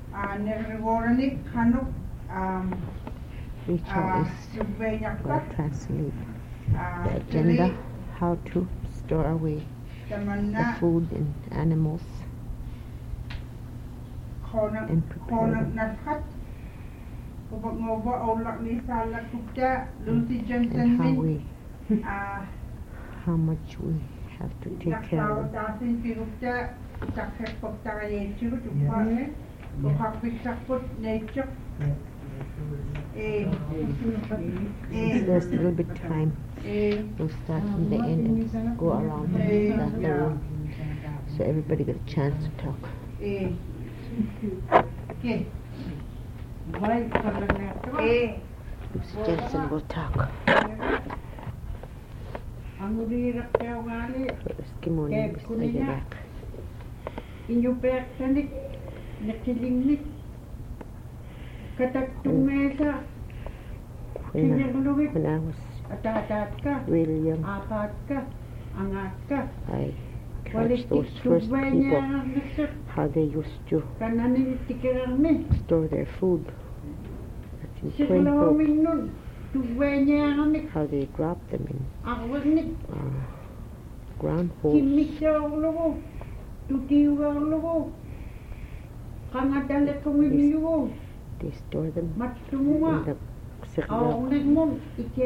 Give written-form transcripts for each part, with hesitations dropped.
Nergoranik Hanuk Rachel will translate the agenda, how to store away the food and animals and prepare them. And how much we have to take care of them. There's a little bit time. We'll start from the end and go around the room so everybody get a chance to talk. Lucy Jensen will talk. First, good morning, Mr. Yabak. In your back, Sandy, Nakiling, Katatumesa, When I was Atatatka, really young, Apatka, Angaka, I catch those first people, how they used to store their food. That's in Plain Hope. How they drop them in ground holes. They store them in the circular ground holes.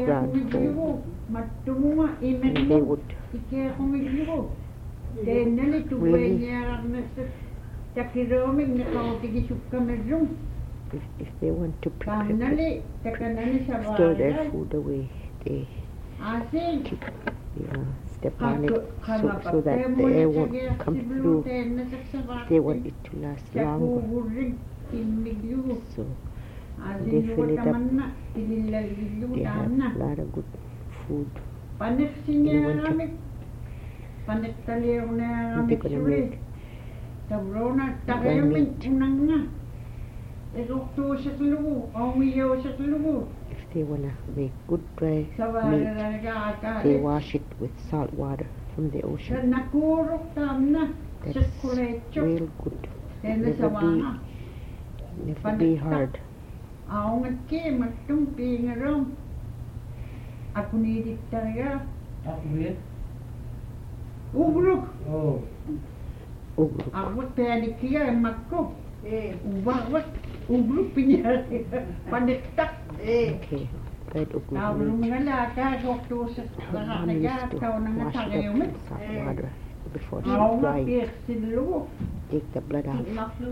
And they would if they want to store their food away, they keep, step on it so that the air won't come through. They want it to last longer. So they fill it up. They have a lot of good food in the winter. They're going to make dry meat. If they want to make good dry meat, they wash it with salt water from the ocean. That's real good. Never be hard. Ugruk. Okay, red ugruk meat. Mom used to wash it up with salt water before she dried. Take the blood out.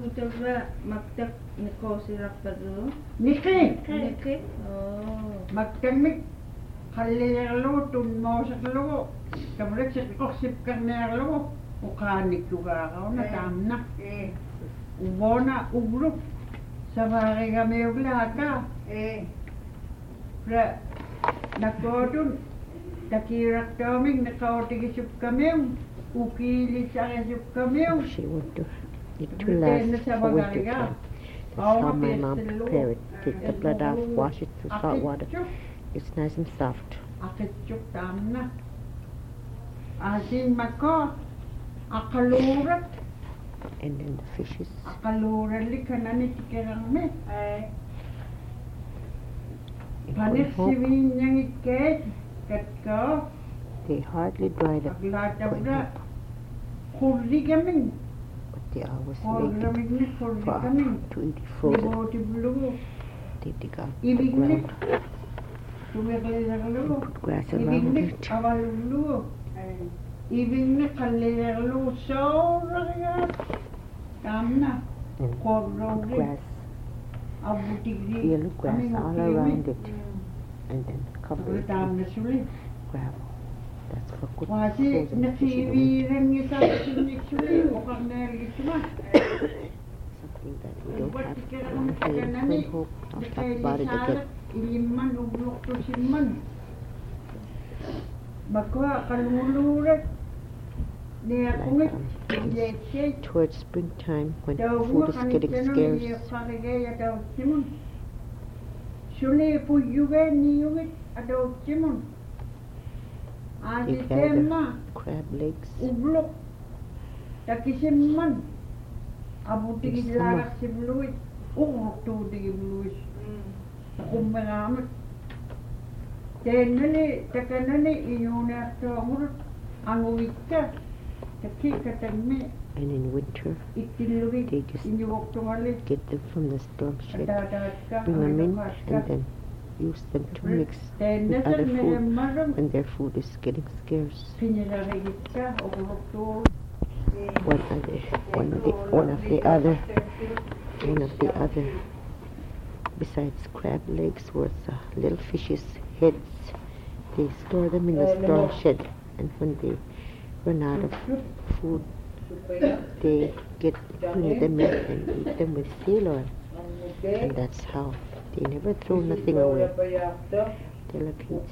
Ubona ugruk savariga meuglaka pra nakodun takiraktoming nakawtigi supkamem ukili sa supkamem. She want to it to last for winter time. That's how my mom prepare it. Take the blood out, wash it through salt water. It's nice and soft. Akitsuk tamna asin mako akalurat. And then the fishes. They hardly dry the Point Hope, but they always make it to eat frozen. They dig out the ground, put grass around it. And grass, yellow grass all around it, and then cover it with gravel. That's for good frozen fish in the something that we don't have around here in Plain Hope. I'll talk about it again. Like towards springtime when food is getting scarce. You gather crab legs, Abutigi laagaksibluit urruktuutigibluis qummeraamat teennani takanani inuunaartuangurut anguvitta takkikatammi. And in winter, ittillugi they just injuvortumalli get them from the storm shed, bring them in, and then use them to mix with other food when their food is getting scarce. One of the other. Besides crab legs was little fishes' heads. They store them in the storm shed, and when they run out of food, they bring them in and eat them with seal oil. And that's how they never throw nothing away. Delicates.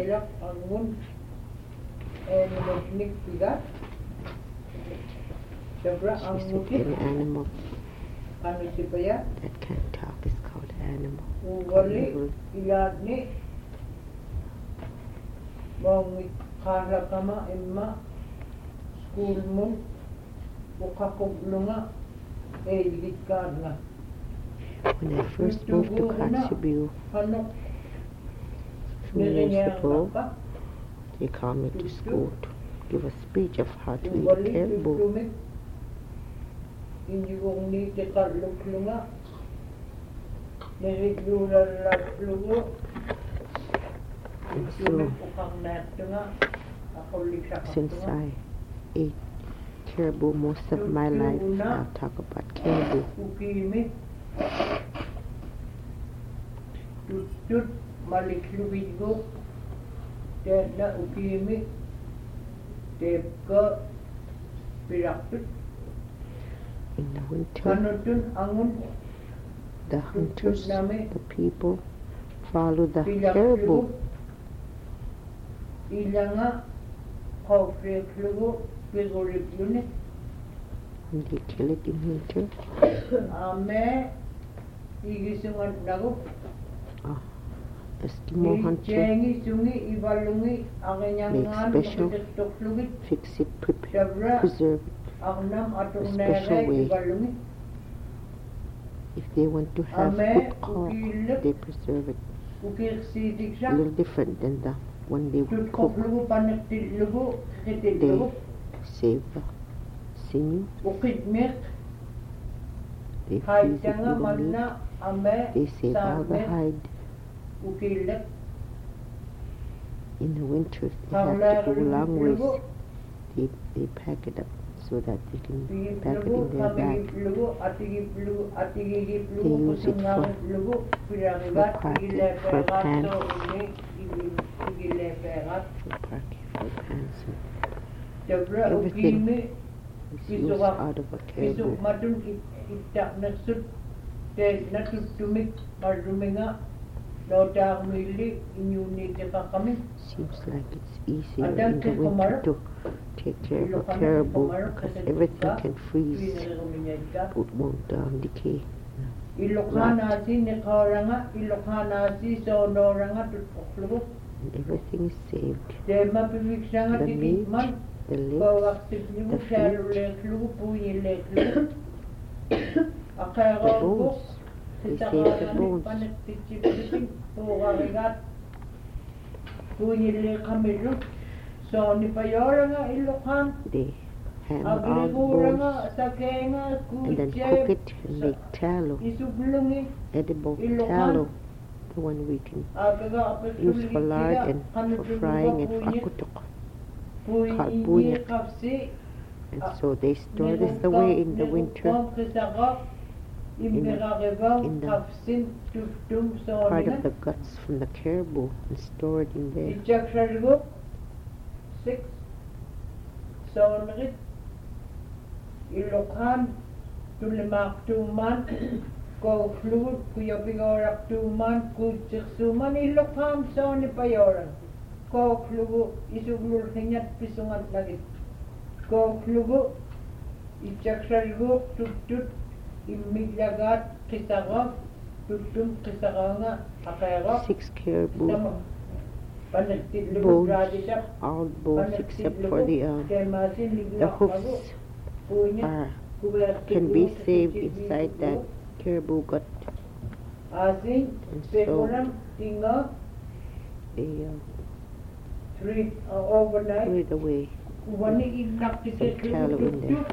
She's with an animal that can't talk is called animal. When I first moved to Kotzebue, few years ago, they called me to school to give a speech of how to eat a caribou. And so, since I ate caribou most of my life, I'll talk about caribou. In the winter, the hunters, the people, follow the caribou. And they kill it in winter. Eskimo hunter make special, fix it, prepare, preserve it a special way. If they want to have good corn, they preserve it a little different than the one they would cook. They save the sinew, they freeze it with the meat, they save all the hide. In the winter, if they have to go long ways, they pack it up so that they can pack it in their bag. They use it for party, for pants, everything is used out of a caribou. Seems like it's easier in the winter to take care of a caribou because everything can freeze, it won't decay. And everything is saved. The meat, the legs, the feet, the bones. They save the bones. They hammer all the bones and then cook it and make tallow, edible tallow, the one we can use for lard and for frying and for akutok, called bunyak. And so they store this away in the winter in the part of the guts from the caribou and store it in there. Six caribou bones, all bones except for the hoofs are can be saved inside that caribou gut. And so they threw it away. Some tallow in there.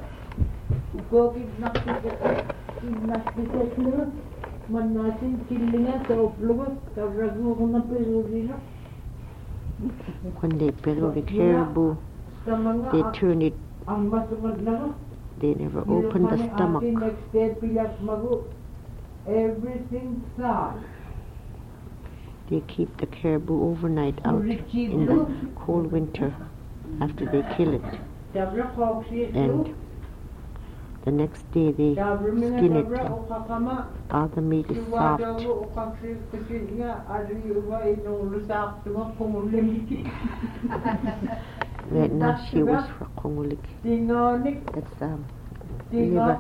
When they bury the caribou, they turn it, they never open the stomach. They keep the caribou overnight out in the cold winter after they kill it. And the next day they skin it. All the meat is soft. Right now she was for Kongulik. That's liver.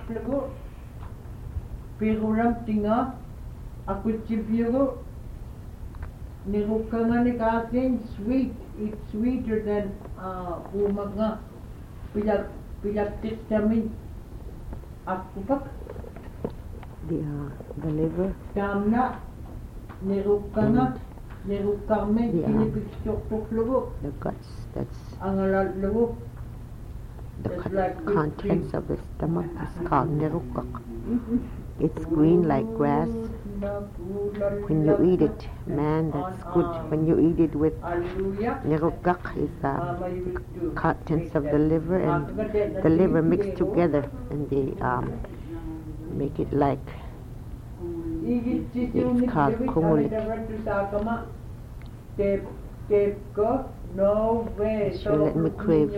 Sweet. It's sweeter than umaga. Pilak testamin. Akupak. The liver. Tamna. Nirukanga. Nirukarmen. The guts. That's the contents of the stomach is called nirukak. It's green like grass. When you eat it, man, that's good. When you eat it with nirukak, is the contents of the liver and the liver mixed together, and they make it like, it's called kungulik. So let me crave.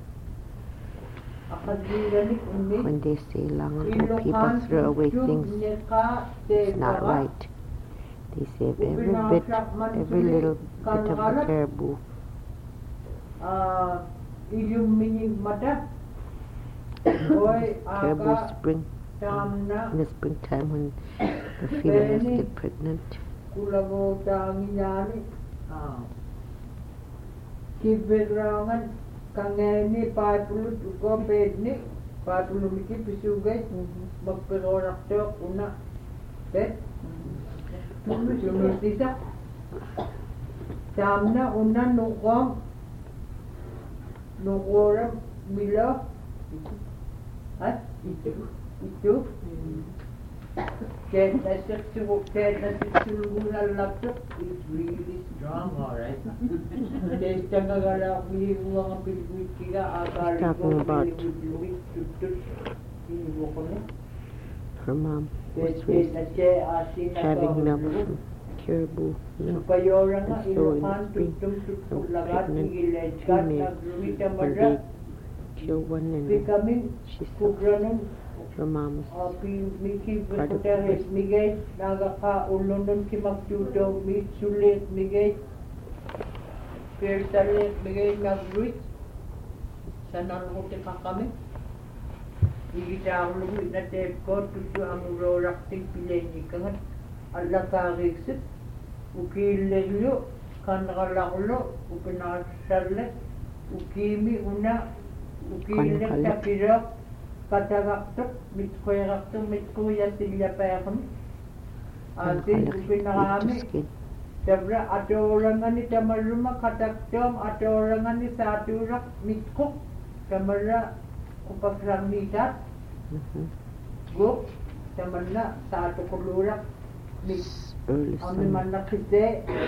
When they say long ago people throw away things, it's not right. They save every little bit of the caribou. Caribou spring, in the springtime when the females get pregnant. Kangeni paipulu tuko bedni paipulu miki pisugai bakperorakto una bet lumutisa tamna una nugora milo itu It's really strong, alright. Talking about her mom was raised having milk from caribou milk, and so in the spring, a pregnant female, when they kill one and she sucks. Her mom is part of the breast. Katagaktuk, mitkuya sila payakam. Asin upinarami. Sabra atorangan ni tamaruma kataktom, atorangan ni saturak mitkuk. Tamara upasrang nitat. Guk, tamarna satu kulurak. Ami manakite.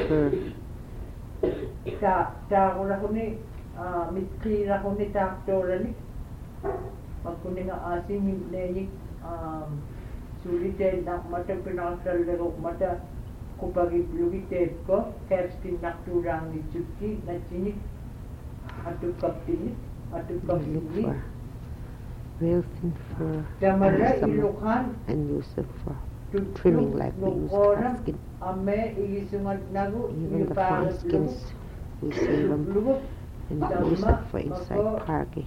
Takurahuni, mitkirahuni taktorani. Magkuning asing neyik sulitin nak mata pinasal lerok mata kupagi blugite ko kerskin nak turang ni cuci na cinik atu kaptini atu kaptini real thin fur and use it for trimming like we use calfskin. Even the fawn skins we save them and use it for inside kargi.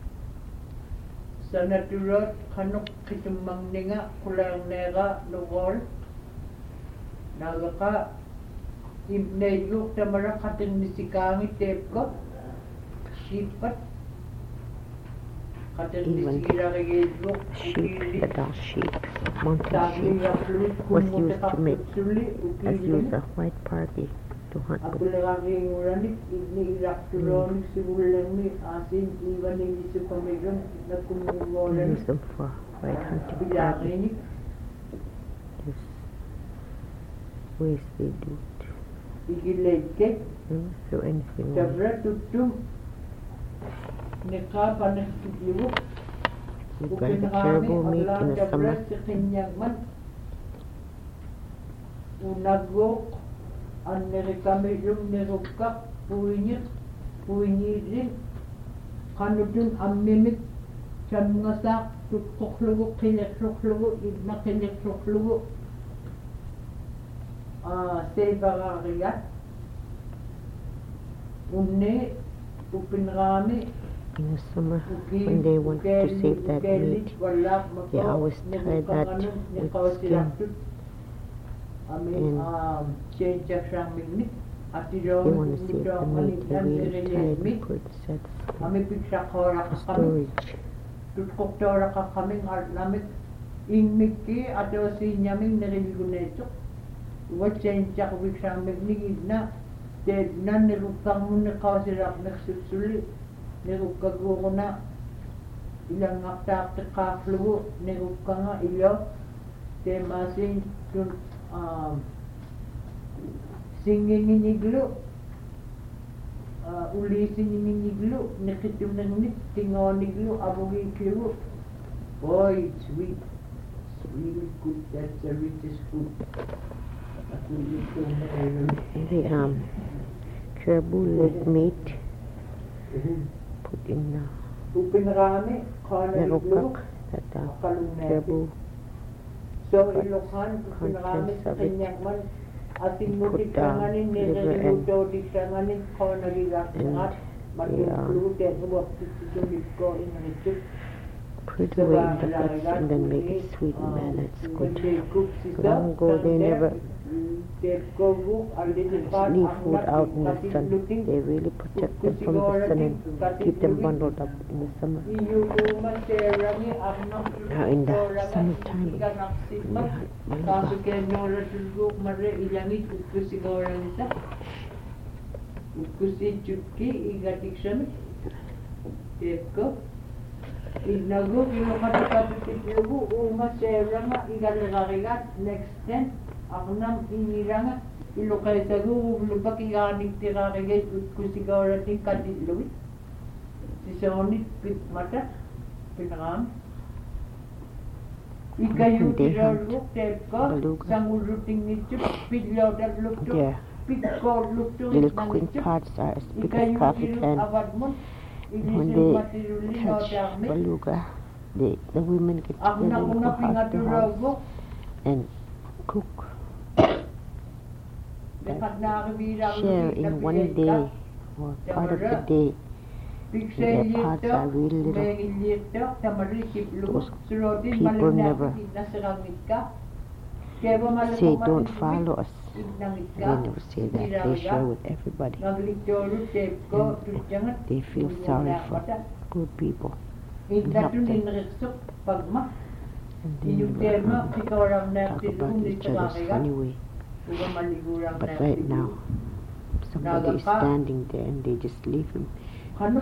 Sa naturot kanok kitumang ninga kulang nega lugol nagaka imneyuk tamara kating nisikangi tepko shipat even sheep, the dark sheep, mountain sheep, was used to make, as used a white party to hunt with. Use them for white hunting party. There's ways they do it. So anything you grind the caribou meat in the summer. In the summer, when they want to save that meat, they always tie that with skin. And they want to save the meat, they really tie it and put it aside for storage. Nerukaguruna ilang ngaktaktakaflugu nerukanga ilo te masin tun singiniglu uli singiniglu nekitumnit tingoniglu abugiklu. Boy, it's sweet. It's really good. That's the richest food. The caribou leg meat put in nerukak, that caribou contents of it, and put liver put it away in the guts and then make it sweet, man, it's good. Long ago they never leave food out in the sun. They really protect them from the sun and keep them bundled up in the summer. Now in the summertime, Agnam iniranga ilokaisagu lubaki ganik tirarege kusigawaratin kadilui sisonit pit mata pinram ikayu tirarlu tepka sanguruting nichu pillodat luktu pikko luktu little queen parts are as big as coffee can. When they catch beluga, the women get together and go out the house and cook. Share in one day or part of the day. Their parts are really little. Those people never say don't follow us. They never say that. They share with everybody. And they feel sorry for good people and help them. And they never talk about each other's funny way. But right now, somebody is standing there and they just leave him. When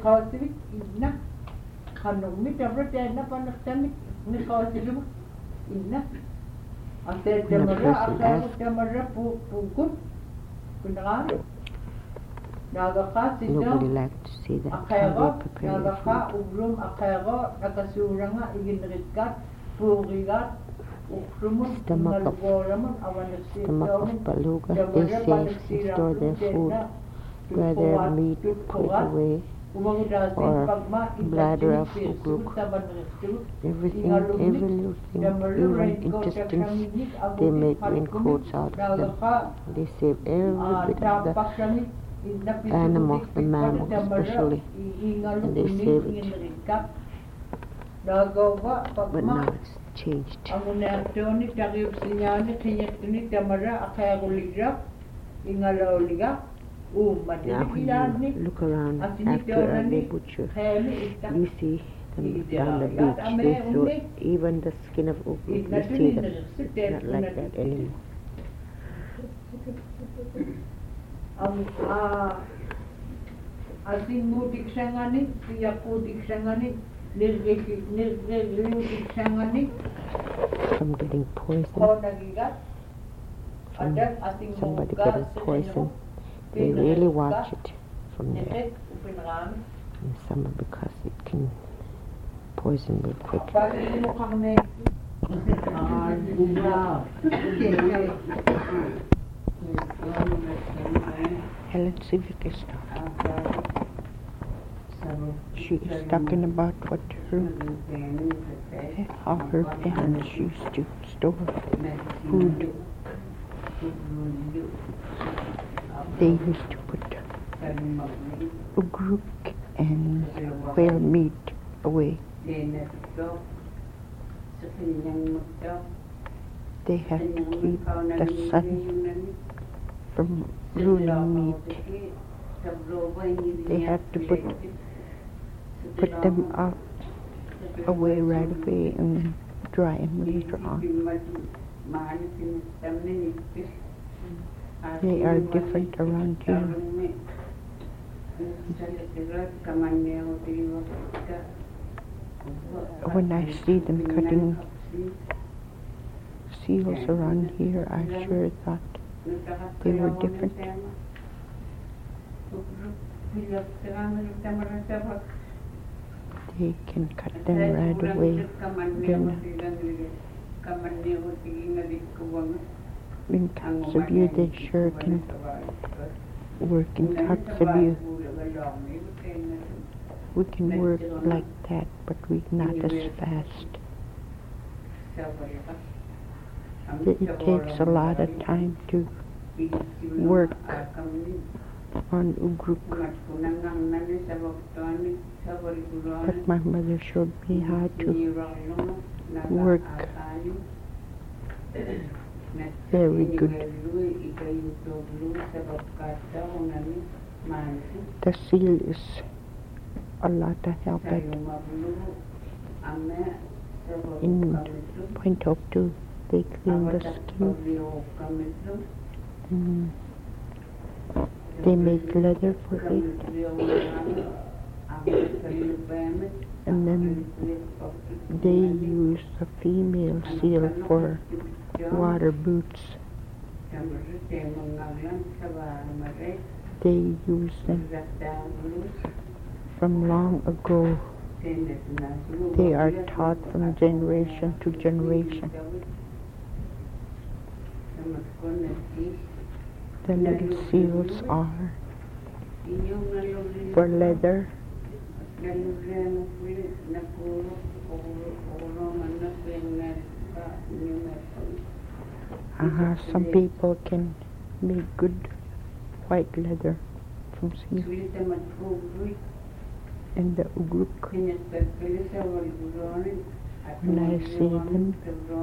a person asks, nobody likes to say that how they prepare the food. Stomach of beluga, they save and store their food, where their meat put away, or bladder of ugruk. Everything, every little thing, even intestines, they make raincoats out of them. They save every bit of the animal, the mammal especially, and they save it. But now it's changed. Now when you look around after a butcher, you see them down the beach. They throw even the skin of ugruk. You see them. It's not like that anymore. Asimudiksangani, Yakudiksangani, Nirgiksangani, from getting poisoned, from somebody getting poisoned. They really watch it from there. In summer because it can poison real quick. Helen, see if you can stop. She is talking about what how her parents used to store food. They used to put ugruk and whale meat away. They have to keep the sun from ruining meat. They have to put them out away right away and then dry them later on. They are different around here. When I see them cutting seals around here, I sure thought they were different. They can cut them right away. In Kotzebue, they sure can work in Kotzebue. We can work like that, but we're not as fast. It takes a lot of time to work on ugruk. But my mother showed me how to work very good. The seal is a lot of help in Point Hope too. They clean the skin. They make leather for it. And then they use the female seal for water boots. They use them from long ago. They are taught from generation to generation. The little seals are for leather. Some people can make good white leather from seals. And the ugruk, when I see them,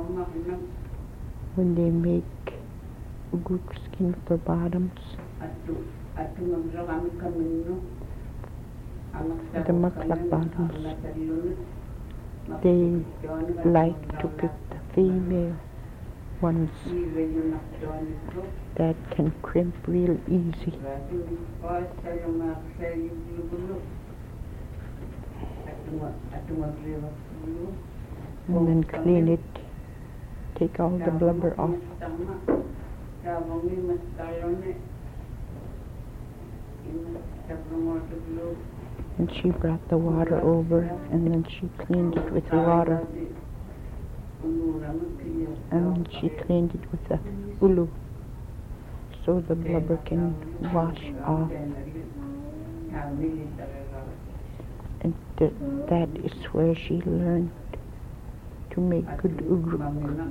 when they make ugruk skin for bottoms, the muklak bottoms, they like to pick the female ones that can crimp real easy. And then clean it, take all the blubber off. And she brought the water over, and then she cleaned it with the water. And then she cleaned it with the ulu, so the blubber can wash off. And that is where she learned to make good ugruk.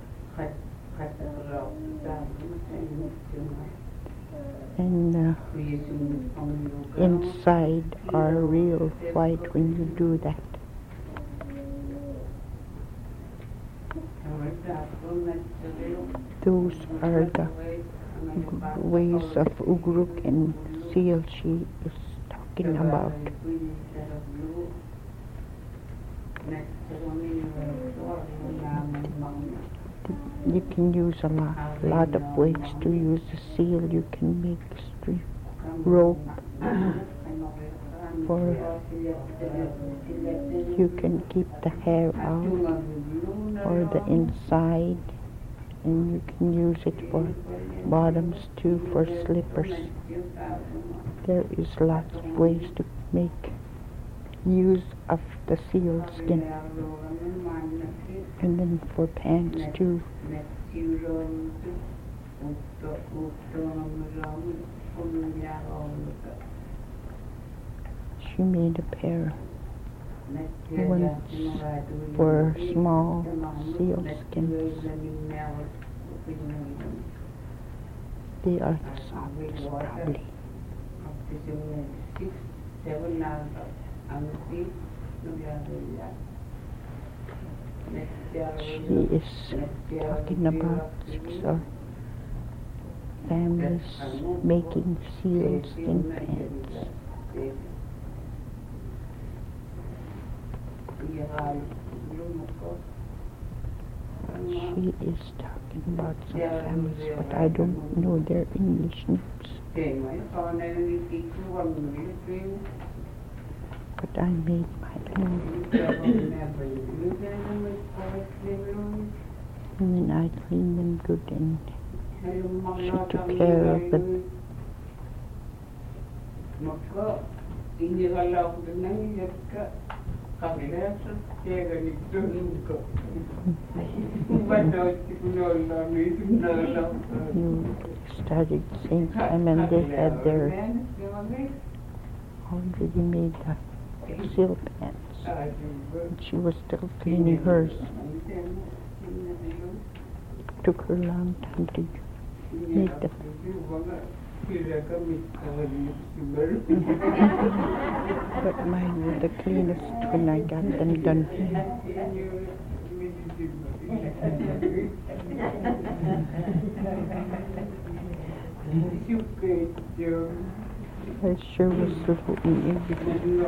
And inside are real white when you do that. Those are the ways of ugruk and seal she is talking about. You can use a lot of ways to use the seal. You can make string rope, or you can keep the hair out or the inside, and you can use it for bottoms too, for slippers. There is lots of ways to make use of the seal skin, and then for pants too. She made a pair once for small seal skins. They are the softest probably. She is talking about 6 families making seal skin pants. She is talking about some families, but I don't know their English names. But I made my own. And then I cleaned them good, and she took care of them. You started the same time, and they had their already made the seal pants. And she was still cleaning hers. It took her a long time to make them. But mine were the cleanest when I got them done. I sure was slow in everything.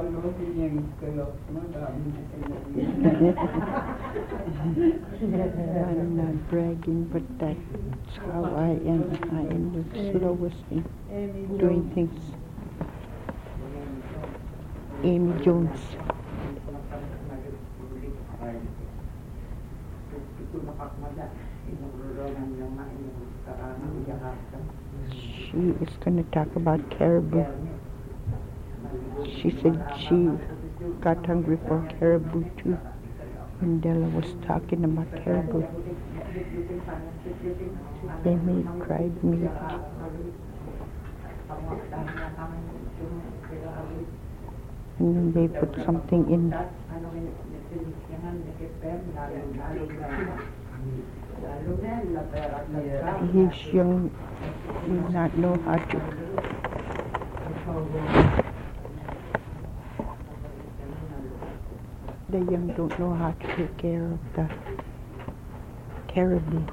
I'm not bragging, but that's how I am. I am the slowest in doing things. Amy Jones. She is going to talk about caribou. She said she got hungry for caribou too. And Della was talking about caribou. They made dried meat. And then they put something in. He's young, he does not know how to. The young don't know how to take care of the caribou.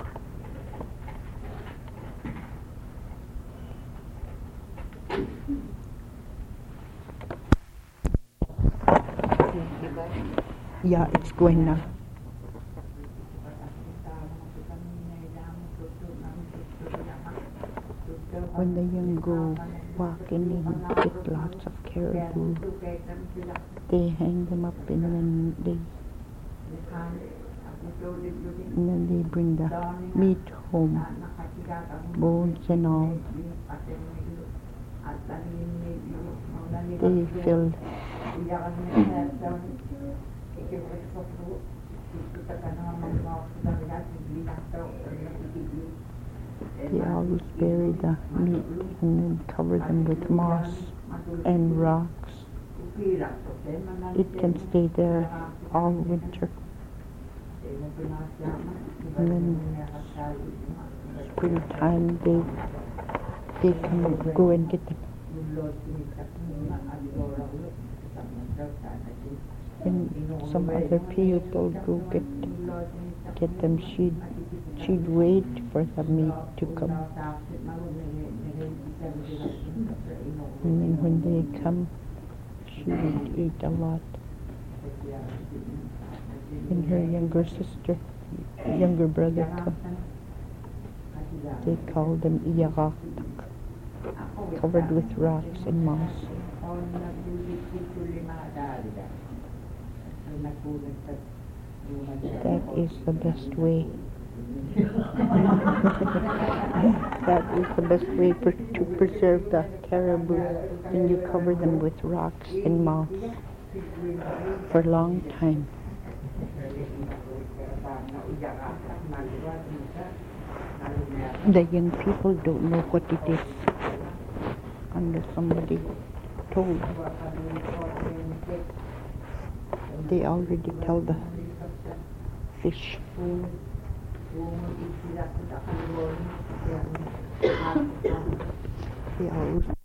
Yeah, it's going now. When the young go walking and get lots of caribou, they hang them up, and then they bring the meat home, bones and all. They fill. They always bury the meat and then cover them with moss and rocks. It can stay there all winter. And then springtime they can go and get them. And some other people go get them. She'd wait for the meat to come. And then when they come, she would eat a lot. and her younger brother come. They call them Iyaraktak, covered with rocks and moss. That is the best way. That is the best way to preserve the caribou, and you cover them with rocks and moss for a long time. The young people don't know what it is unless somebody told. They already tell the fish. They always